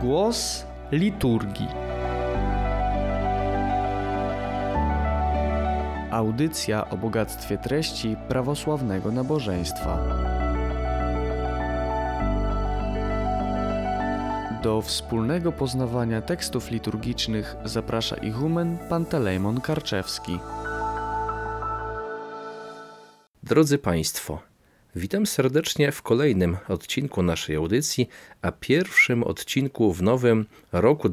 Głos liturgii. Audycja o bogactwie treści prawosławnego nabożeństwa. Do wspólnego poznawania tekstów liturgicznych zaprasza ichumen Pantelejmon Karczewski. Drodzy Państwo, witam serdecznie w kolejnym odcinku naszej audycji, a pierwszym odcinku w nowym roku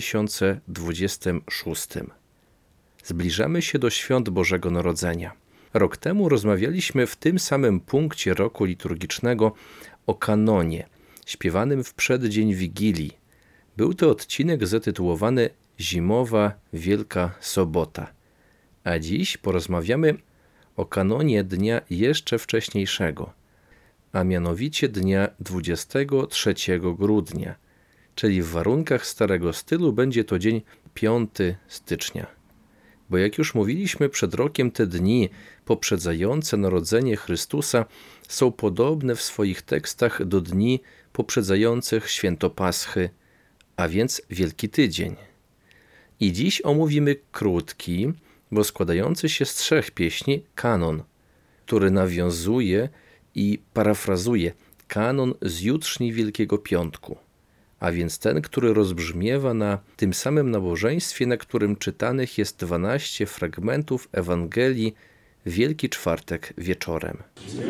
2026. Zbliżamy się do świąt Bożego Narodzenia. Rok temu rozmawialiśmy w tym samym punkcie roku liturgicznego o kanonie, śpiewanym w przeddzień Wigilii. Był to odcinek zatytułowany Zimowa Wielka Sobota. A dziś porozmawiamy o kanonie dnia jeszcze wcześniejszego, a mianowicie dnia 23 grudnia, czyli w warunkach starego stylu będzie to dzień 5 stycznia. Bo jak już mówiliśmy przed rokiem, te dni poprzedzające narodzenie Chrystusa są podobne w swoich tekstach do dni poprzedzających święto Paschy, a więc Wielki Tydzień. I dziś omówimy krótki, bo składający się z 3 pieśni kanon, który nawiązuje i parafrazuje kanon z jutrzni Wielkiego Piątku, a więc ten, który rozbrzmiewa na tym samym nabożeństwie, na którym czytanych jest 12 fragmentów Ewangelii Wielki Czwartek wieczorem.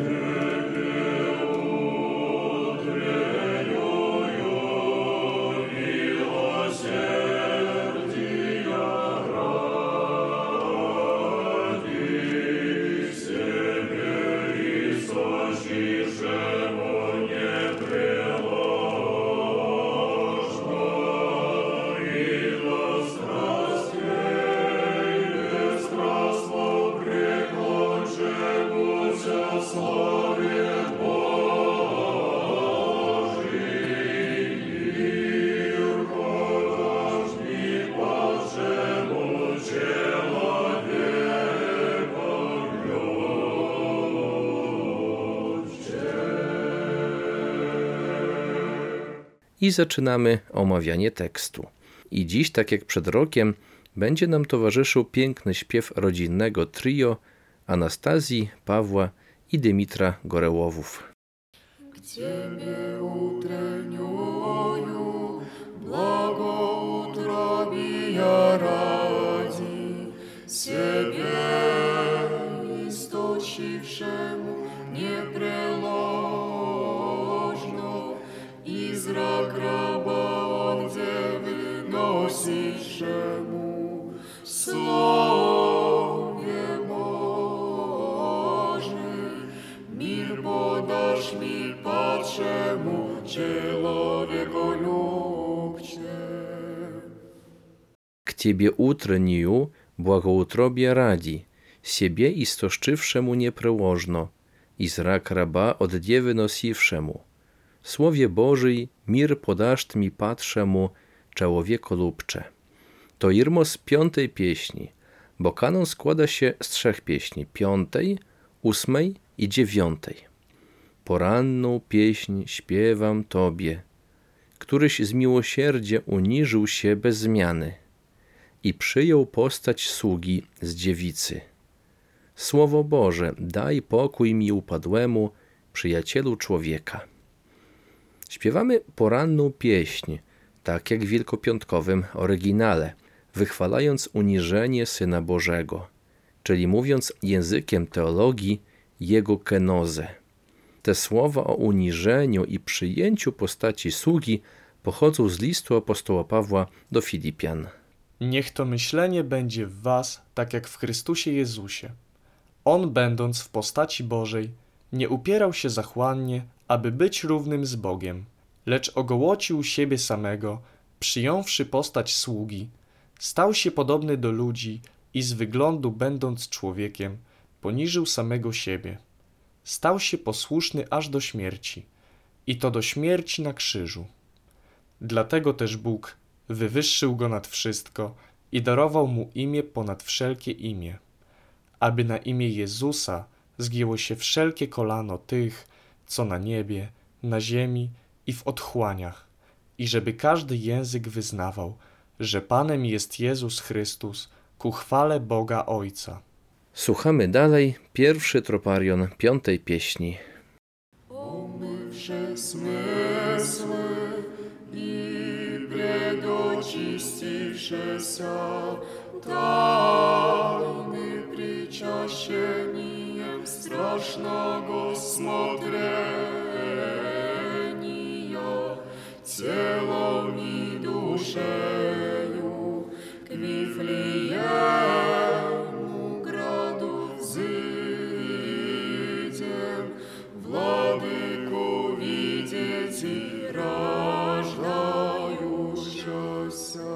I zaczynamy omawianie tekstu. I dziś, tak jak przed rokiem, będzie nam towarzyszył piękny śpiew rodzinnego trio Anastazji, Pawła i Dymitra Gorełowów. К Тебе утреннюю благоутробия ради, себе источившему непреложно, и зрак раба от девы носившему Слове Божий, мир подашь ми падшему человеколюбче. К Тебе утреннюю благоутробия ради, себе istoszczywszemu nieprełożno, i zrak raba od dziewy nosiwszemu. Słowie Bożej, mir podasz mi patrzemu, człowiekolubcze. To irmo z 5 pieśni, bo kanon składa się z 3 pieśni, 5., 8. i 9. Poranną pieśń śpiewam Tobie, któryś z miłosierdzia uniżył się bez zmiany i przyjął postać sługi z dziewicy. Słowo Boże, daj pokój mi upadłemu, przyjacielu człowieka. Śpiewamy poranną pieśń, tak jak w wielkopiątkowym oryginale, wychwalając uniżenie Syna Bożego, czyli mówiąc językiem teologii Jego kenozę. Te słowa o uniżeniu i przyjęciu postaci sługi pochodzą z listu apostoła Pawła do Filipian. Niech to myślenie będzie w was, tak jak w Chrystusie Jezusie. On, będąc w postaci Bożej, nie upierał się zachłannie, aby być równym z Bogiem, lecz ogołocił siebie samego, przyjąwszy postać sługi, stał się podobny do ludzi i z wyglądu będąc człowiekiem, poniżył samego siebie. Stał się posłuszny aż do śmierci, i to do śmierci na krzyżu. Dlatego też Bóg wywyższył go nad wszystko i darował mu imię ponad wszelkie imię, aby na imię Jezusa zgięło się wszelkie kolano tych, co na niebie, na ziemi i w otchłaniach, i żeby każdy język wyznawał, że Panem jest Jezus Chrystus, ku chwale Boga Ojca. Słuchamy dalej pierwszy troparion 5. pieśni. Омивши смисли и предочистившися, тайны причащением страшного смотрения, телом и душею к Вифлеему граду взыдем, Владыку видеть и рождающегося.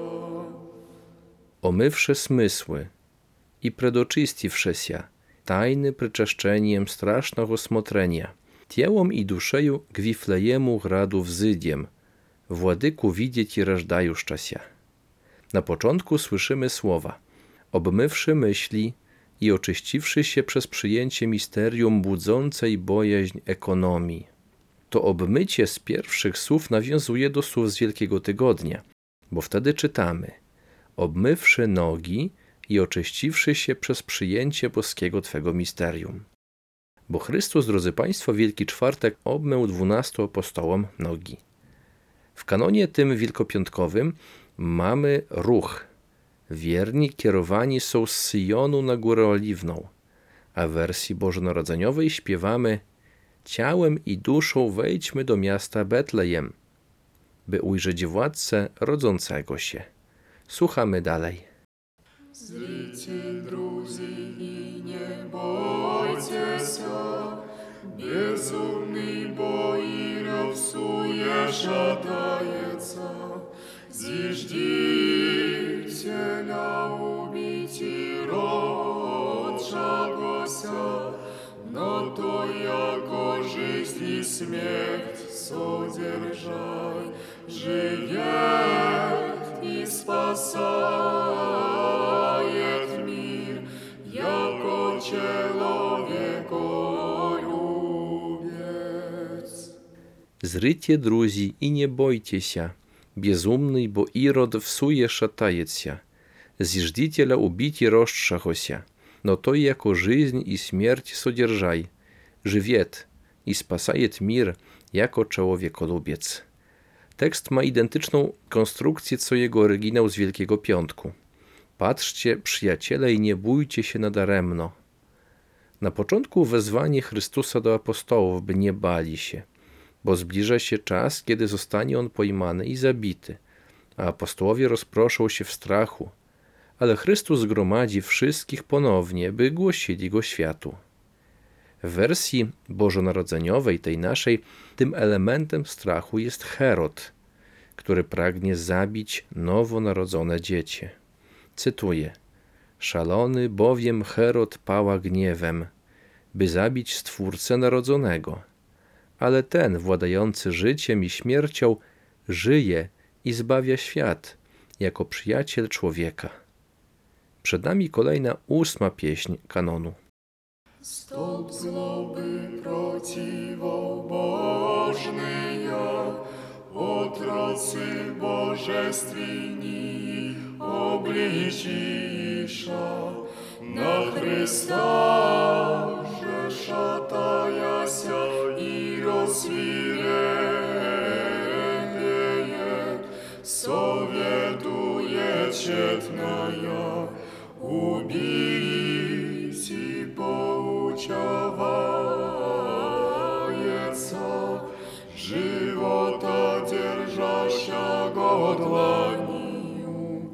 Omywszy smysły i predoczystiwszy się, tajny pryczeszczeniem strasznego smotrenia, tiełom i duszeju k Wiflejemu gradu wzydiem, Władyku widzieć i rażdajuszcza się. Na początku słyszymy słowa: obmywszy myśli i oczyściwszy się przez przyjęcie misterium budzącej bojaźń ekonomii. To obmycie z pierwszych słów nawiązuje do słów z Wielkiego Tygodnia, bo wtedy czytamy: obmywszy nogi i oczyściwszy się przez przyjęcie boskiego Twego misterium. Bo Chrystus, drodzy Państwo, Wielki Czwartek obmył 12 apostołom nogi. W kanonie tym wielkopiątkowym mamy ruch. Wierni kierowani są z Syjonu na Górę Oliwną, a w wersji bożonarodzeniowej śpiewamy: ciałem i duszą wejdźmy do miasta Betlejem, by ujrzeć władcę rodzącego się. Słuchamy dalej. Zrite, друзі, і не бойтеся, безумний боїров сує шатається, зіждітеля убить і родшагося, но то, яко жизнь и смерть содержай, живет и спасает мир, яко человеколюбец. Zrycie, друзі, i nie bojcie безумный, bo Irod всує шатается, зиждителя убить и росшагося, но то, яко жизнь и смерть содержай, живет и спасает мир, jako człowiekolubiec. Tekst ma identyczną konstrukcję co jego oryginał z Wielkiego Piątku. Patrzcie, przyjaciele, i nie bójcie się nadaremno. Na początku wezwanie Chrystusa do apostołów, by nie bali się, bo zbliża się czas, kiedy zostanie on pojmany i zabity, a apostołowie rozproszą się w strachu, ale Chrystus zgromadzi wszystkich ponownie, by głosili go światu. W wersji bożonarodzeniowej, tej naszej, tym elementem strachu jest Herod, który pragnie zabić nowonarodzone dziecię. Cytuję: szalony bowiem Herod pała gniewem, by zabić Stwórcę narodzonego, ale ten, władający życiem i śmiercią, żyje i zbawia świat, jako przyjaciel człowieka. Przed nami kolejna 8. pieśń kanonu. Столб злобы противобожные, отрацы божественней обличиша, на Христа же шатаяся и рассвирепеет, советует тщетная, убить и поучавается, живота держащего дланью,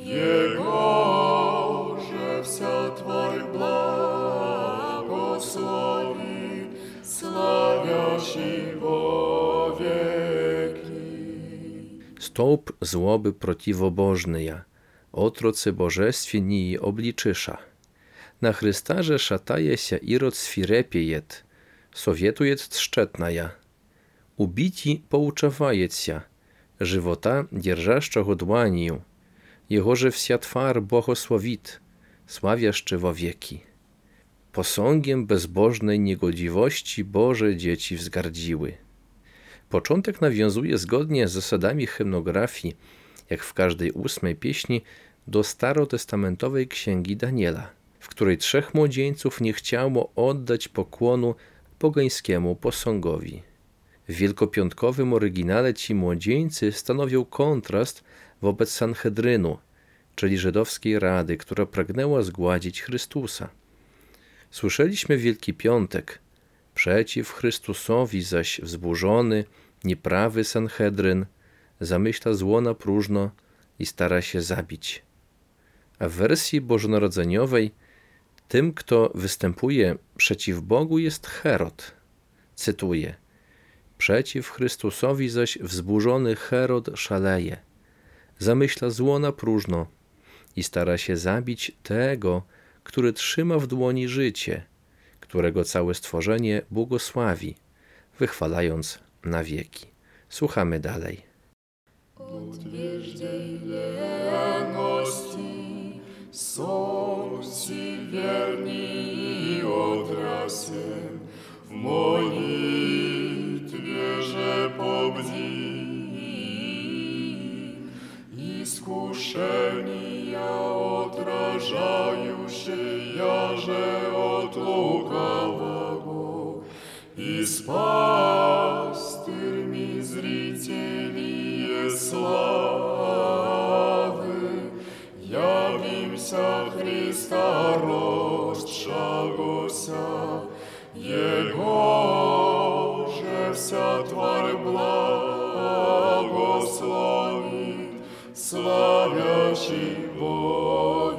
Его же вся тварь благословит, славящий во веки. Stołb złoby protiwobożny ja, otrocy bożestwieni obliczysza. Na Chrystarze szataje się Irod swirepiejet, sowietujet trzczetna ja. Ubici pouczawajet się, żywota dzierżaszczego dłaniu, Jehoże wsia twar błogosławit, sławiaszczy wo wieki. Posągiem bezbożnej niegodziwości Boże dzieci wzgardziły. Początek nawiązuje zgodnie z zasadami hymnografii, jak w każdej 8 pieśni, do starotestamentowej księgi Daniela, w której 3 młodzieńców nie chciało oddać pokłonu pogańskiemu posągowi. W wielkopiątkowym oryginale ci młodzieńcy stanowią kontrast wobec Sanhedrynu, czyli żydowskiej rady, która pragnęła zgładzić Chrystusa. Słyszeliśmy w Wielki Piątek: przeciw Chrystusowi zaś wzburzony, nieprawy Sanhedryn zamyśla zło na próżno i stara się zabić. A w wersji bożonarodzeniowej tym, kto występuje przeciw Bogu, jest Herod. Cytuję: przeciw Chrystusowi zaś wzburzony Herod szaleje, zamyśla zło na próżno i stara się zabić tego, który trzyma w dłoni życie, którego całe stworzenie błogosławi, wychwalając na wieki. Słuchamy dalej. Odwierzdziejności są ci wierni odrasem w modlitwie, że pobdzi. Iskuszenia odrażają się jarze od lukawego i z pastyrmi zricieli jest sławy. Явимся Христа росшагося, Его же вся тварь благословит, славящий во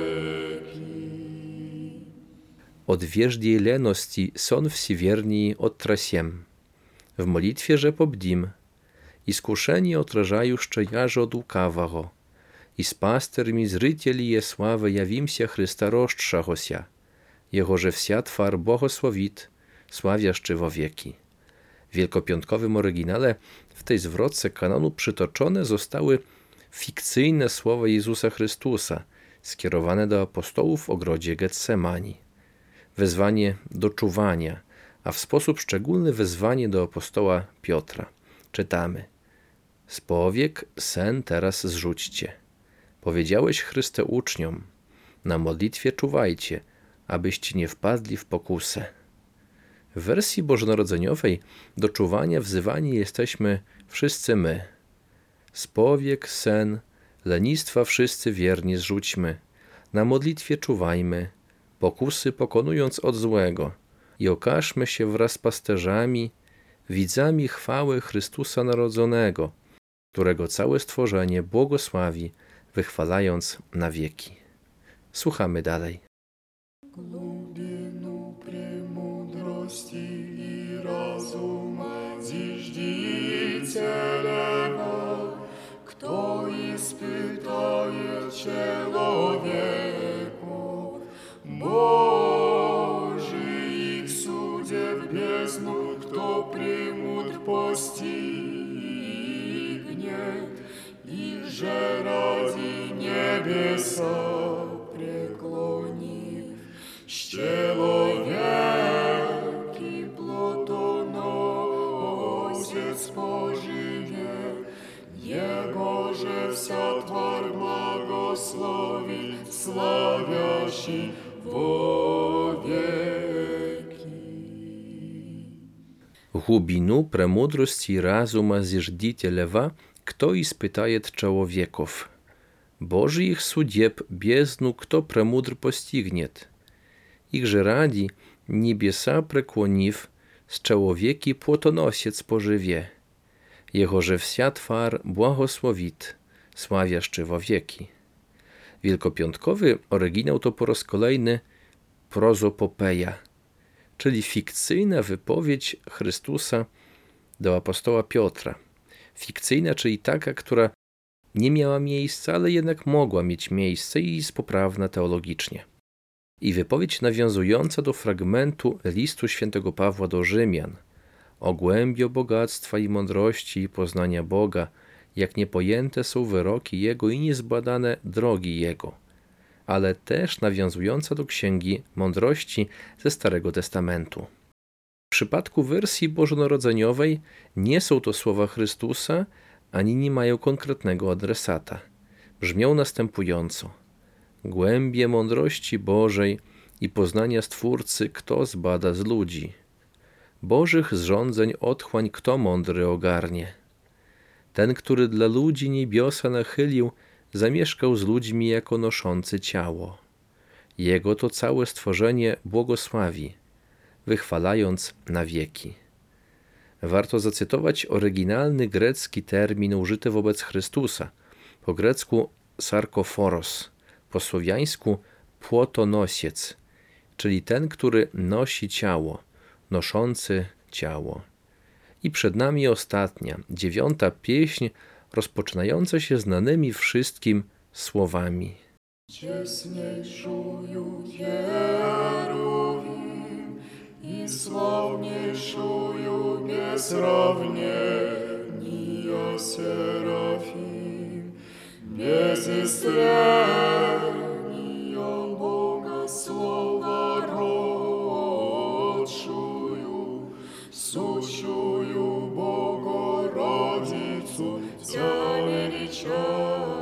веки. Odwierzdziej lenosti son всевернии оттрасем. W modlitwie, że pobdim. Iskuszeni otrażają szczejarze od łukawego. I z pastermi zrycieli je sławy jawimся Chrysta roszczagося, Jego że wsia twar błogosławit, sławiaszczy wo wieki. W wielkopiątkowym oryginale w tej zwrotce kanonu przytoczone zostały fikcyjne słowa Jezusa Chrystusa, skierowane do apostołów w ogrodzie Getsemani. Wezwanie do czuwania, a w sposób szczególny wezwanie do apostoła Piotra. Czytamy: z powiek sen teraz zrzućcie. Powiedziałeś Chryste uczniom, na modlitwie czuwajcie, abyście nie wpadli w pokusę. W wersji bożonarodzeniowej do czuwania wzywani jesteśmy wszyscy my. Z powiek sen, lenistwa wszyscy wierni zrzućmy, na modlitwie czuwajmy, pokusy pokonując od złego i okażmy się wraz z pasterzami, widzami chwały Chrystusa Narodzonego, którego całe stworzenie błogosławi, wychwalając na wieki. Słuchamy dalej. Глубину премудрости и разума зиждителева, кто испытает человеков, Божий их судя в бездну, кто премудр постигнет, и же ради небеса преклонив, человеки плотоносец поживе, Его же вся тварь благословит, славящий во веки. Глубину премудрости и разума зиждителева, кто испытает человеков. Божьих судеб бездну кто премудр постигнет. Их же ради небеса преклонив, с человеки плотоносец поживе. Jego że wsia twar błogosławit, sławiaszczy wo wieki. Wielkopiątkowy oryginał to po raz kolejny prozopopeja, czyli fikcyjna wypowiedź Chrystusa do apostoła Piotra. Fikcyjna, czyli taka, która nie miała miejsca, ale jednak mogła mieć miejsce i jest poprawna teologicznie. I wypowiedź nawiązująca do fragmentu listu świętego Pawła do Rzymian o głębio bogactwa i mądrości i poznania Boga, jak niepojęte są wyroki Jego i niezbadane drogi Jego, ale też nawiązująca do Księgi Mądrości ze Starego Testamentu. przypadku wersji bożonarodzeniowej nie są to słowa Chrystusa, ani nie mają konkretnego adresata. Brzmią następująco: głębie mądrości Bożej i poznania Stwórcy kto zbada z ludzi? Bożych zrządzeń otchłań kto mądry ogarnie? Ten, który dla ludzi niebiosa nachylił, zamieszkał z ludźmi jako noszący ciało. Jego to całe stworzenie błogosławi, wychwalając na wieki. Warto zacytować oryginalny grecki termin użyty wobec Chrystusa, po grecku sarkoforos, po słowiańsku płotonosiec, czyli ten, który nosi ciało, noszący ciało. I przed nami ostatnia, 9. pieśń, rozpoczynająca się znanymi wszystkim słowami. Честнейшую Херувим и славнейшую без сравнения Серафим, без истления Бога слова родшую, сущую Богородицу Тя величаем.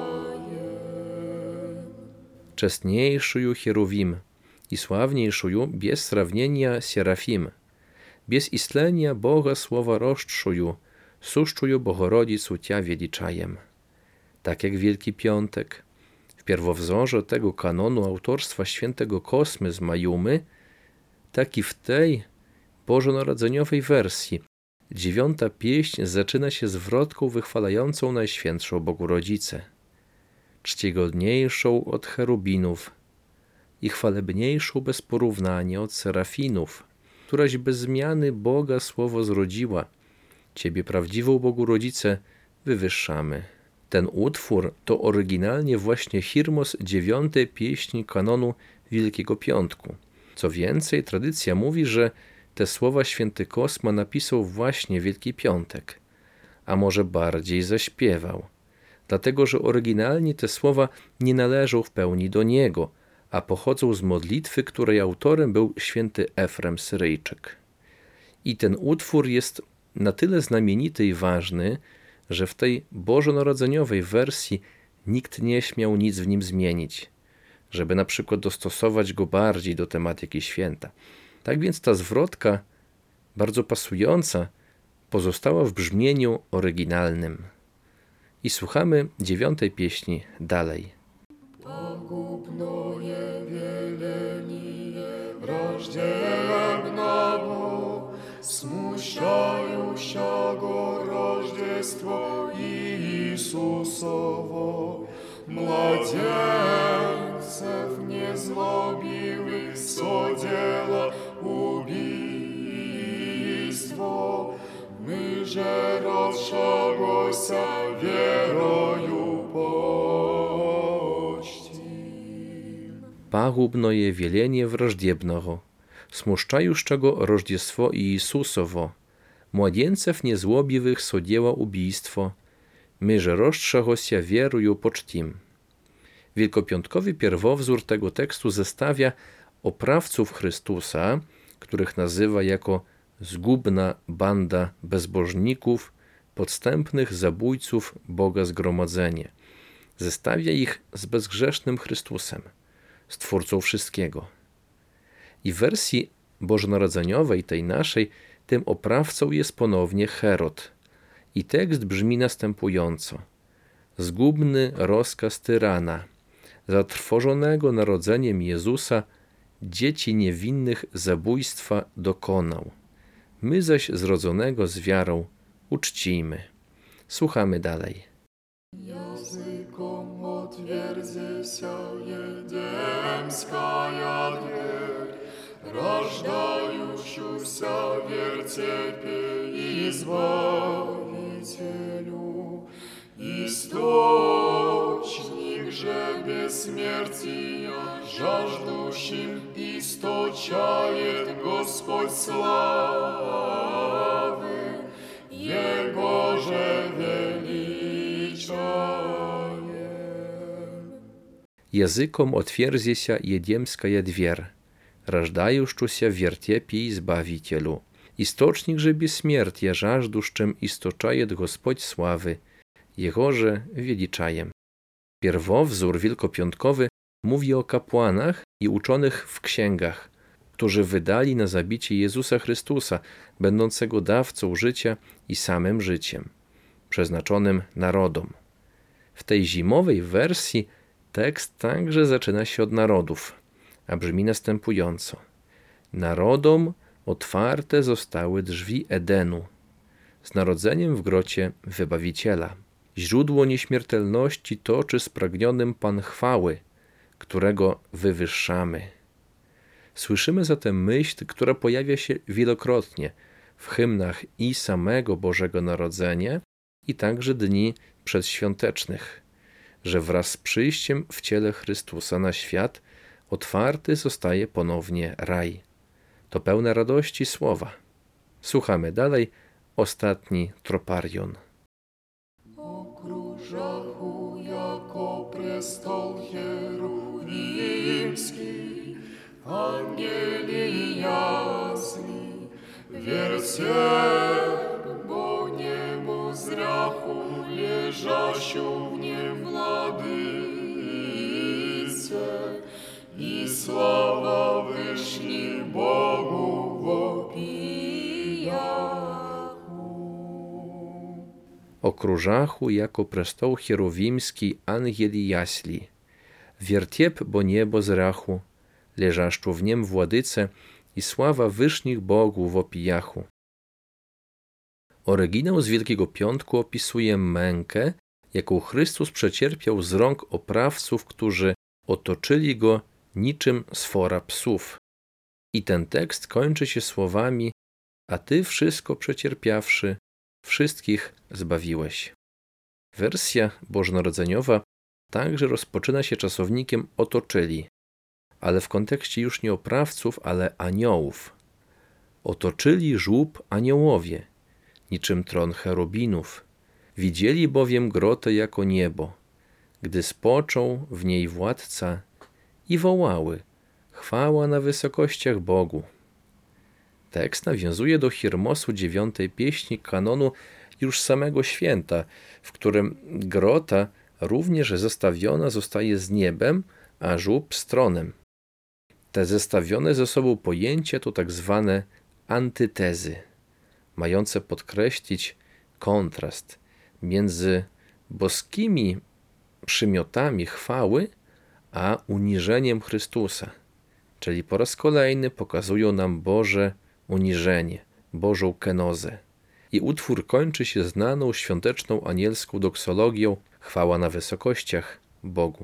Czestniejszую Chieruvim i sławniejszую bez srawnienia Serafim, bez istlenia Boga słowa roszczую, suszczuju Bogorodicu Cia wielczajem. Tak jak Wielki Piątek, w pierwowzorze tego kanonu autorstwa świętego Kosmy z Majumy, tak i w tej bożonarodzeniowej wersji 9. pieśń zaczyna się zwrotką wychwalającą Najświętszą Bogorodzicę, czcigodniejszą od cherubinów i chwalebniejszą bez porównania od serafinów, któraś bez zmiany Boga słowo zrodziła. Ciebie, prawdziwą Bogorodzicę, wywyższamy. Ten utwór to oryginalnie właśnie Hirmos 9. pieśń kanonu Wielkiego Piątku. Co więcej, tradycja mówi, że te słowa święty Kosma napisał właśnie Wielki Piątek, a może bardziej zaśpiewał, dlatego że oryginalnie te słowa nie należą w pełni do niego, a pochodzą z modlitwy, której autorem był święty Efrem Syryjczyk. I ten utwór jest na tyle znamienity i ważny, że w tej bożonarodzeniowej wersji nikt nie śmiał nic w nim zmienić, żeby na przykład dostosować go bardziej do tematyki święta. Tak więc ta zwrotka, bardzo pasująca, pozostała w brzmieniu oryginalnym. I słuchamy 9. pieśni dalej. Погубное веление враждебного, смущающего Рождество Иисусово, младенцев незлобивых содело убийство, мы же розшагося верою почтим. Pagubnoje wielenie wrażdziebnego, smuszczajuszczego Rożdziestwo Iisusowo, młodzieńców niezłobiwych sodzieła ubijstwo, my że roztrzagosia wieruju pocztim. Wielkopiątkowy pierwowzór tego tekstu zestawia oprawców Chrystusa, których nazywa jako zgubna banda bezbożników, podstępnych zabójców Boga zgromadzenie. Zestawia ich z bezgrzesznym Chrystusem, Stwórcą wszystkiego. I w wersji bożonarodzeniowej, tej naszej, tym oprawcą jest ponownie Herod. I tekst brzmi następująco. Zgubny rozkaz tyrana, zatrwożonego narodzeniem Jezusa, dzieci niewinnych zabójstwa dokonał. My zaś zrodzonego z wiarą uczcijmy. Słuchamy dalej. Языком отверзися, едемская дверь, рождающуюся вертепе Избавителю. Источник же бессмертия, жаждущим источает Господь славы, Его же величаем. Языком отверзися едемская дверь, рождающуюся в вертепе Избавителю. Источник же бессмертия жаждущим источает Господь славы, Jego же величаем. Pierwowzór wielkopiątkowy mówi o kapłanach i uczonych w księgach, którzy wydali na zabicie Jezusa Chrystusa, będącego dawcą życia i samym życiem, przeznaczonym narodom. W tej zimowej wersji tekst także zaczyna się od narodów, a brzmi następująco. Narodom otwarte zostały drzwi Edenu, z narodzeniem w grocie Wybawiciela. Źródło nieśmiertelności toczy spragnionym Pan chwały, którego wywyższamy. Słyszymy zatem myśl, która pojawia się wielokrotnie w hymnach i samego Bożego Narodzenia, i także dni przedświątecznych, że wraz z przyjściem w ciele Chrystusa na świat otwarty zostaje ponownie raj. To pełne radości słowa. Słuchamy dalej, ostatni troparion. Окружаху, яко престол херувимский, ангели ясни, вертеп, бо небо зряху, лежащу в нем владыце, и слава Вышний Богу вопияху. Okrużachu jako prestoł hierowimski ангели ясли. Wiertiep, bo niebo zrachu, leżaszczu w niem władyce i sława wyższych bogów w opijachu. Oryginał z Wielkiego Piątku opisuje mękę, jaką Chrystus przecierpiał z rąk oprawców, którzy otoczyli go niczym sfora psów. I ten tekst kończy się słowami: a ty wszystko przecierpiawszy, wszystkich zbawiłeś. Wersja bożonarodzeniowa także rozpoczyna się czasownikiem otoczyli, ale w kontekście już nie oprawców, ale aniołów. Otoczyli żłób aniołowie, niczym tron cherubinów. Widzieli bowiem grotę jako niebo, gdy spoczął w niej władca, i wołały: chwała na wysokościach Bogu. Tekst nawiązuje do Hirmosu 9 pieśni kanonu już samego święta, w którym grota również zestawiona zostaje z niebem, a żłób z tronem. Te zestawione ze sobą pojęcia to tak zwane antytezy, mające podkreślić kontrast między boskimi przymiotami chwały a uniżeniem Chrystusa, czyli po raz kolejny pokazują nam Boże uniżenie, Bożą kenozę. I utwór kończy się znaną świąteczną anielską doksologią: chwała na wysokościach Bogu.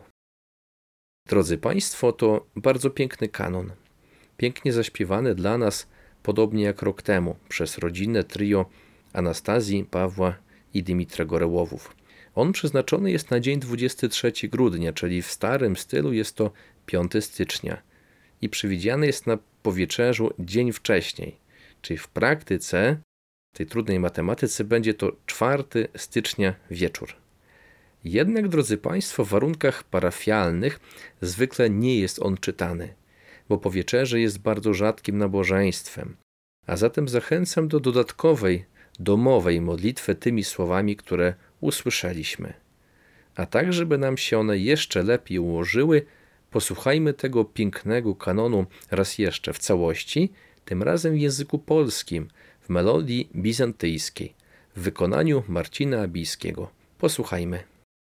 Drodzy Państwo, to bardzo piękny kanon, pięknie zaśpiewany dla nas, podobnie jak rok temu, przez rodzinne trio Anastazji, Pawła i Dymitra Gorełowów. On przeznaczony jest na dzień 23 grudnia, czyli w starym stylu jest to 5 stycznia i przewidziany jest na powieczerzu dzień wcześniej, czyli w praktyce, tej trudnej matematyce, będzie to 4 stycznia wieczór. Jednak, drodzy Państwo, w warunkach parafialnych zwykle nie jest on czytany, bo po wieczerzy jest bardzo rzadkim nabożeństwem, a zatem zachęcam do dodatkowej, domowej modlitwy tymi słowami, które usłyszeliśmy. A tak, żeby nam się one jeszcze lepiej ułożyły, posłuchajmy tego pięknego kanonu raz jeszcze w całości, tym razem w języku polskim, w melodii bizantyjskiej, w wykonaniu Marcina Abijskiego. Posłuchajmy.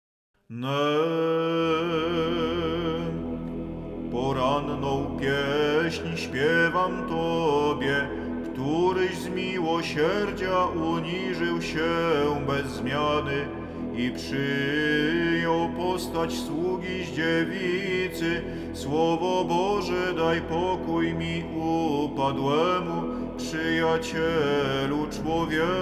Poranną pieśń śpiewam Tobie, któryś z miłosierdzia uniżył się bez zmiany i przyjął postać sługi z dziewicy. Słowo Boże, daj pokój mi upadłemu, przyjacielu człowieka.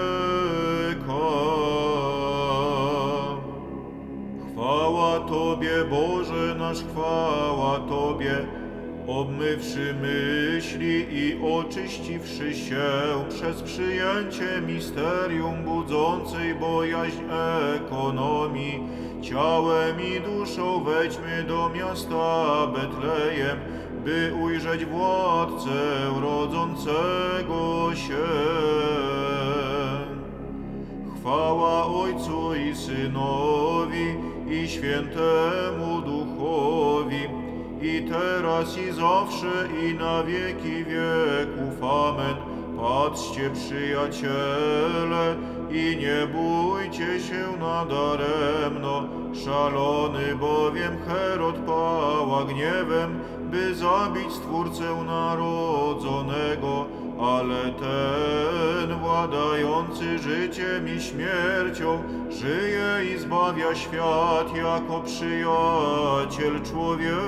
Chwała Tobie, Boże nasz, chwała Tobie, obmywszy myśli i oczyściwszy się przez przyjęcie misterium budzącej bojaźń ekonomii. Ciałem i duszą wejdźmy do miasta Betlejem, by ujrzeć władcę rodzącego się. Chwała Ojcu i Synowi i Świętemu Duchowi, i teraz i zawsze i na wieki wieków. Amen. Patrzcie, przyjaciele, i nie bójcie się nadaremno. Szalony bowiem Herod pała gniewem, by zabić Stwórcę narodzonego, ale ten, władający życiem i śmiercią, żyje i zbawia świat jako przyjaciel człowieka.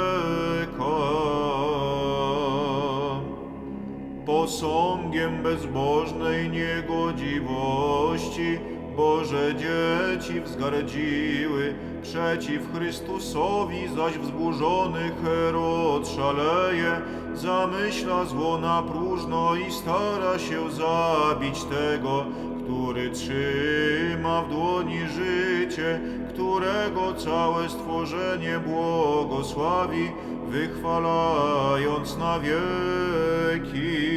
Posągiem bezbożnej niegodziwości Boże dzieci wzgardziły, przeciw Chrystusowi zaś wzburzony Herod szaleje, zamyśla zło na próżno i stara się zabić tego, który trzyma w dłoni życie, którego całe stworzenie błogosławi, wychwalając na wieki.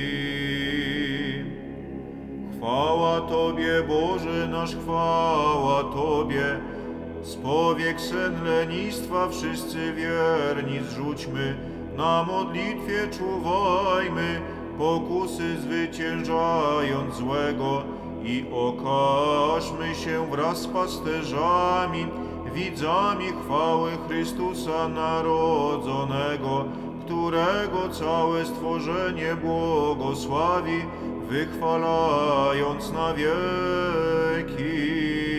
Chwała Tobie, Boże nasz, chwała Tobie. Z powiek sen lenistwa wszyscy wierni zrzućmy, na modlitwie czuwajmy, pokusy zwyciężając złego, i okażmy się wraz z pasterzami, widzami chwały Chrystusa narodzonego, którego całe stworzenie błogosławi, wychwalając na wieki.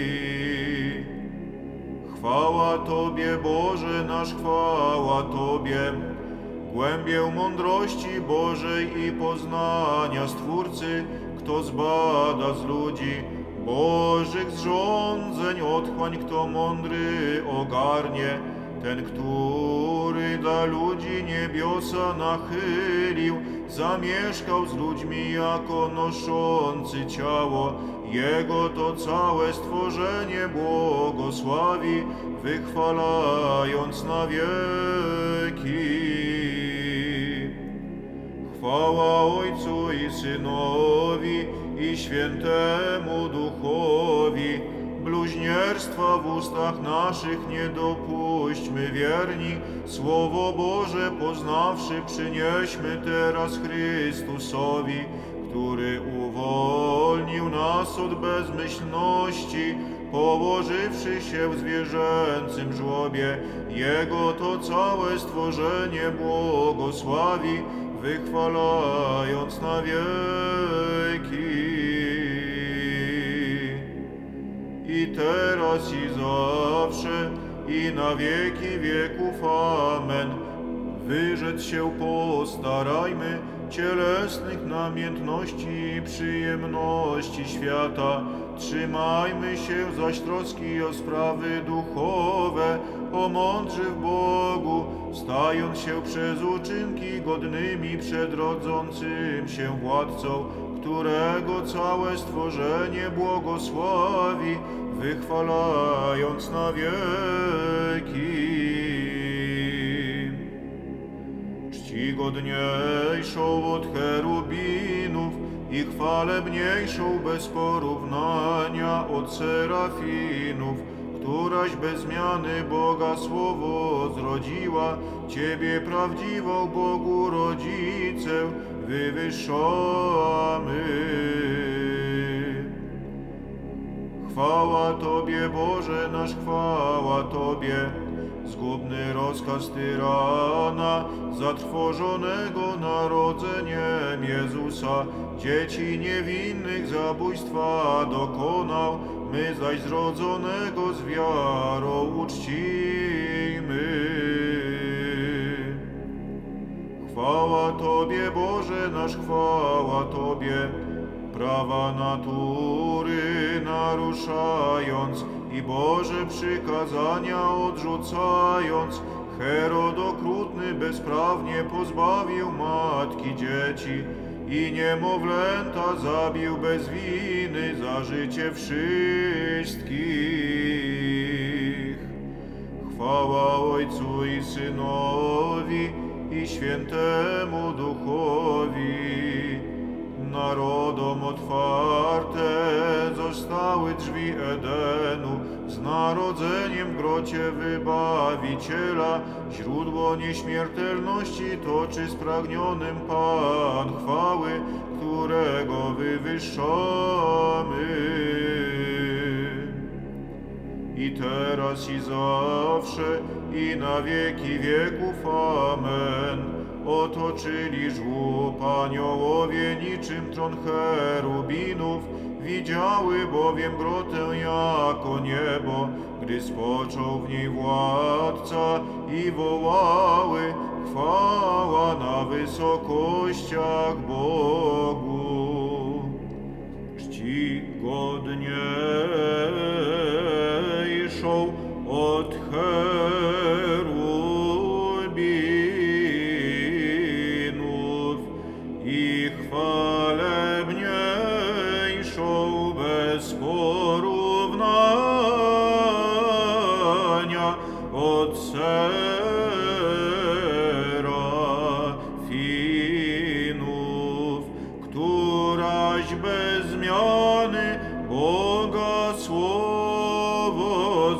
Chwała Tobie, Boże nasz, chwała Tobie. Głębię mądrości Bożej i poznania Stwórcy, kto zbada z ludzi Bożych zrządzeń otchłań, kto mądry ogarnie, ten, który dla ludzi niebiosa nachylił, zamieszkał z ludźmi jako noszący ciało, jego to całe stworzenie błogosławi, wychwalając na wieki. Chwała Ojcu i Synowi i Świętemu Duchowi. Bluźnierstwa w ustach naszych nie dopuśćmy, wierni. Słowo Boże poznawszy przynieśmy teraz Chrystusowi, który uwolnił nas od bezmyślności, położywszy się w zwierzęcym żłobie. Jego to całe stworzenie błogosławi, wychwalając na wieki. I teraz i zawsze i na wieki wieków. Amen. Wyrzec się postarajmy cielesnych namiętności i przyjemności świata. Trzymajmy się zaś troski o sprawy duchowe, o mądrzy w Bogu, stając się przez uczynki godnymi przed rodzącym się Władcą, którego całe stworzenie błogosławi, wychwalając na wieki. Czcigodniejszą od cherubinów i chwalebniejszą bez porównania od serafinów, któraś bez zmiany Boga Słowo zrodziła, Ciebie prawdziwą Bogu Rodzicę wywyższamy. Chwała Tobie, Boże nasz, chwała Tobie. Zgubny rozkaz tyrana, zatrwożonego narodzeniem Jezusa, dzieci niewinnych zabójstwa dokonał, my zaś zrodzonego z wiarą uczcimy. Chwała Tobie, Boże nasz, chwała Tobie. Prawa natury naruszając i Boże przykazania odrzucając, Herod okrutny bezprawnie pozbawił matki dzieci i niemowlęta zabił bez winy za życie wszystkich. Chwała Ojcu i Synowi i świętemu Duchowi. Narodom otwarte zostały drzwi Edenu, z narodzeniem w grocie Wybawiciela, źródło nieśmiertelności toczy spragnionym Pan chwały, którego wywyższamy. I teraz, i zawsze, i na wieki wieków. Amen. Otoczyli żłób aniołowie niczym tron cherubinów, widziały bowiem grotę jako niebo, gdy spoczął w niej władca i wołały: chwała na wysokościach Bogu. Czcigodniejszą od cherubinów i chwalebniejszą bez porównania od serafinów, któraś bez zmiany Boga słowo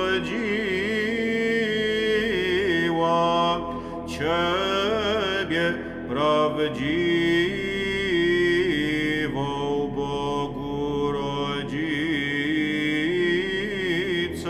zrodziła. Ciebie prawdziwą Bogu rodzicę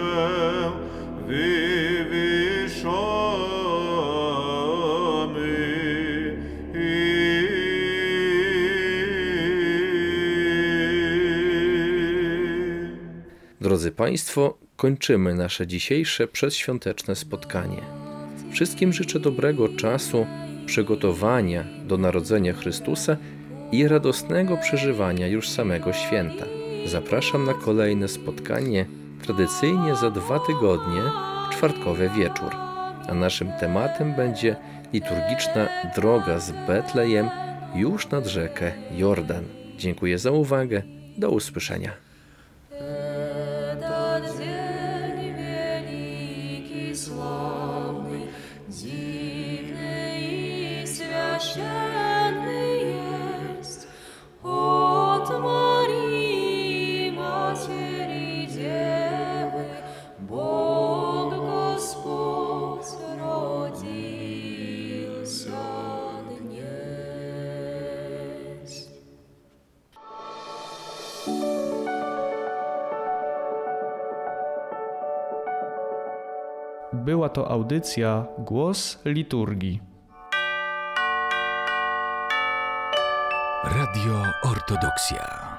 Drodzy Państwo, kończymy nasze dzisiejsze przedświąteczne spotkanie. Wszystkim życzę dobrego czasu przygotowania do Narodzenia Chrystusa i radosnego przeżywania już samego święta. Zapraszam na kolejne spotkanie, tradycyjnie za 2 tygodnie, w czwartkowy wieczór. A naszym tematem będzie liturgiczna droga z Betlejem już nad rzekę Jordan. Dziękuję za uwagę. Do usłyszenia. Była to audycja Głos Liturgii. Radio Ortodoksja.